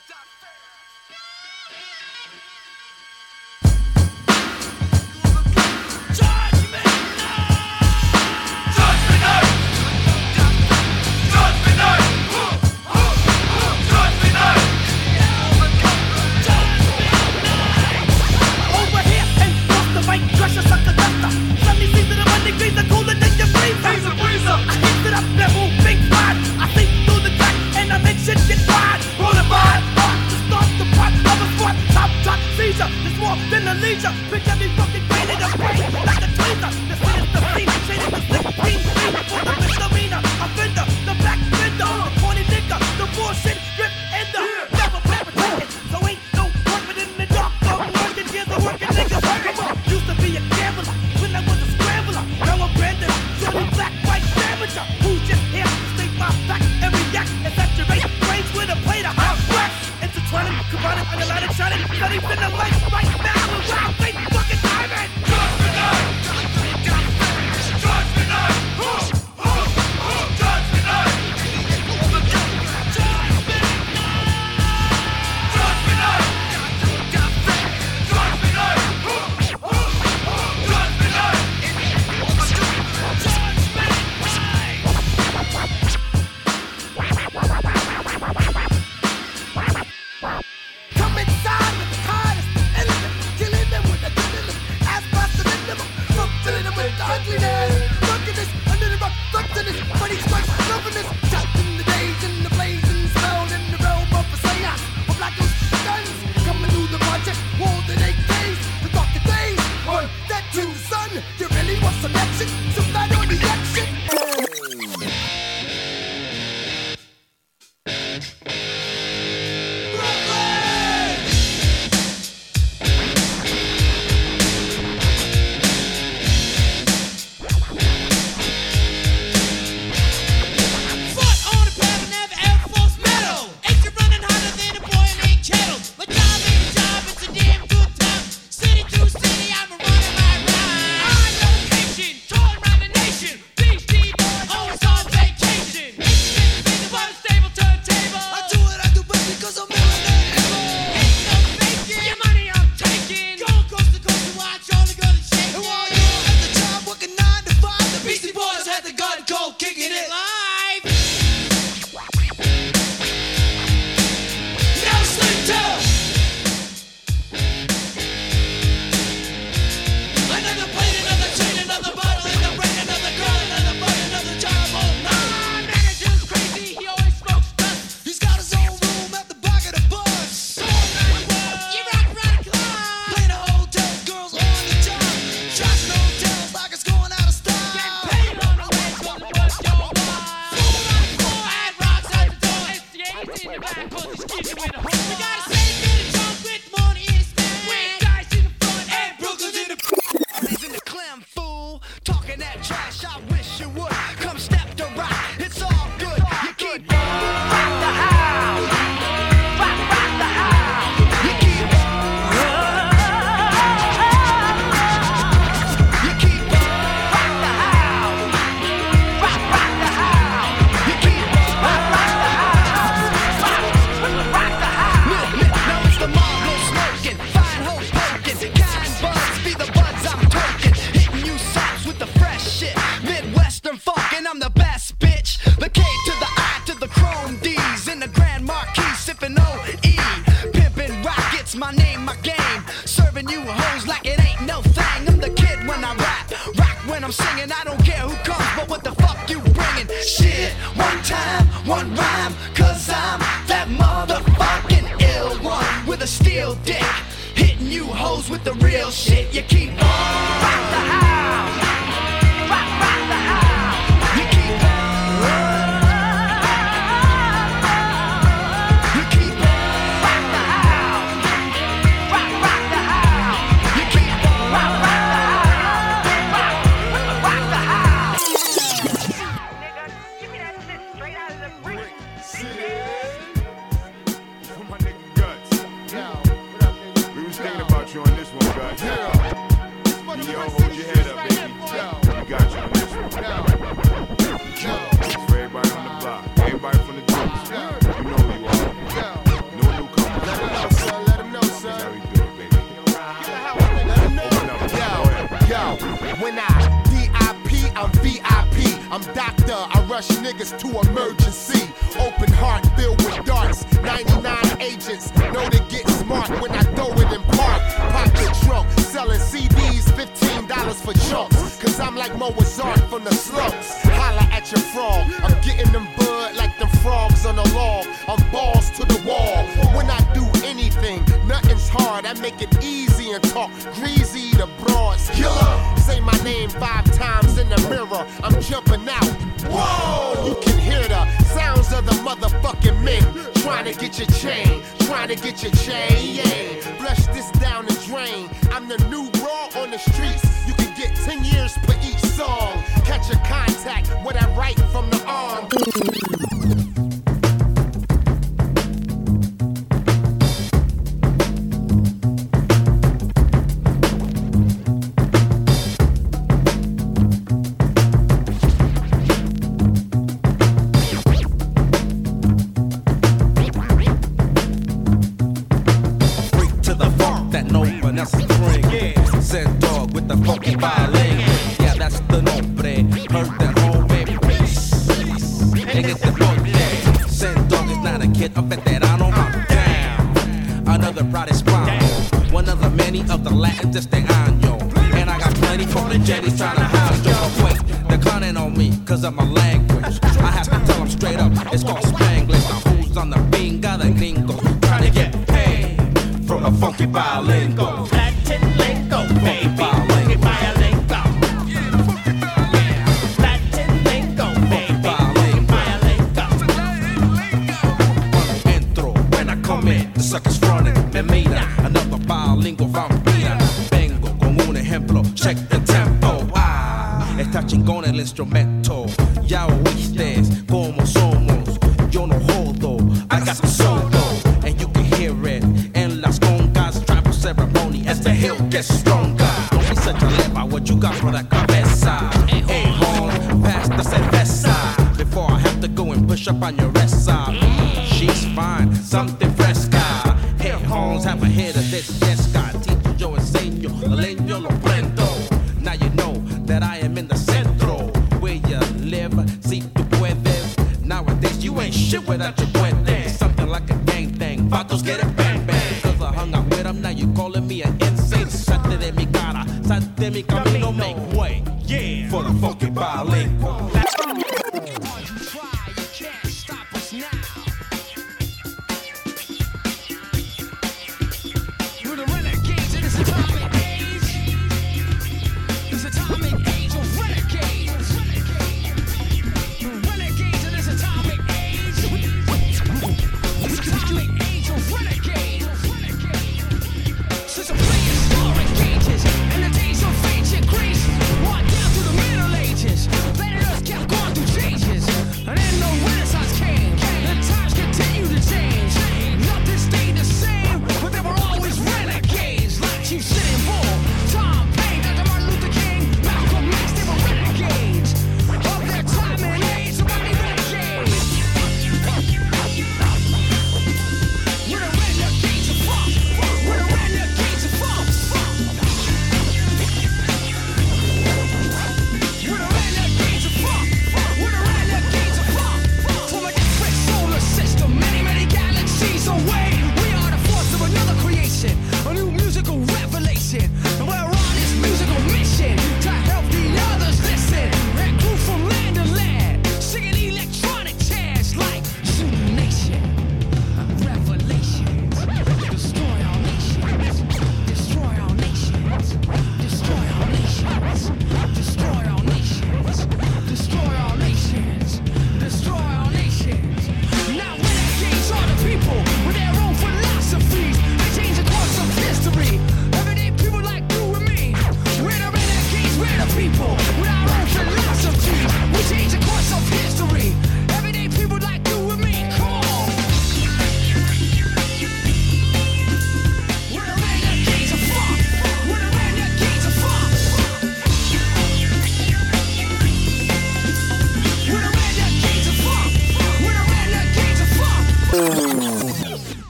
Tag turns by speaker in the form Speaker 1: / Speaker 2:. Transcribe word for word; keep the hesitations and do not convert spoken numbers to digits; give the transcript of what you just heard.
Speaker 1: We was thinking about you on this one, guys. Yeah. rush niggas to emergency. Open heart filled with darts. ninety-nine agents know to get smart when I throw it in park. Pop the trunk, selling C Ds, fifteen dollars for chunks. Cause I'm like Mozart from the slumps. Holla at your frog. I'm getting them bud like them frogs on the log. I'm balls to the wall. When I do anything, nothing's hard. I make it easy and talk greasy to broads. Killer, say my name five times in the mirror. I'm jumping out. Whoa, you can hear the sounds of the motherfucking men trying to get your chain, trying to get your chain. Yeah, flush this down the drain. I'm the new raw on the streets. You can get ten years per each song. Catch a contact, what I write from the arm.
Speaker 2: Send dog with the funky violin. Yeah, that's the nombre. Heard that home, baby. And get the funk, yeah. Send dog is not a kid, a veterano. I'm down. Another pride spawn. One of the many of the Latin este año. And I got plenty from the jetties trying to house yo. Wait, they're clowning on me cause of my language. I have to tell them straight up, it's called Spanglish. Now who's on the binga, the gringos trying to get paid from the funky violin go.
Speaker 3: Latin lingo, baby. Funky violin go. Latin lingo, baby. Funky violin
Speaker 2: go. Entro, when I come in, the suckers running. Me mira, another bilingual vampira. Vengo con un ejemplo, check the tempo. Ah, está chingón el instrumento. Ya oíste como somos. Yo no jodo, I got the solo. And you can hear it en las congas. Tribal ceremony as the hill gets stronger. Don't be such a leper, what you got for that cabeza? Hey, home, pass the cerveza. Before I have to go and push up on your esa. She's fine, something fresca. Hey, homes have a head of this desca. Teacher, yo enseño, leño lo prendo. Now you know that I am in the centro. Where you live, si tu puedes. Nowadays you ain't shit without your puente. Something like a gang thing, vatos get it bang bang. Cause I hung out with them, now you calling me an insane. Salte de mi cara, salte de mi camino, make way. Yeah, for the funky bilingual.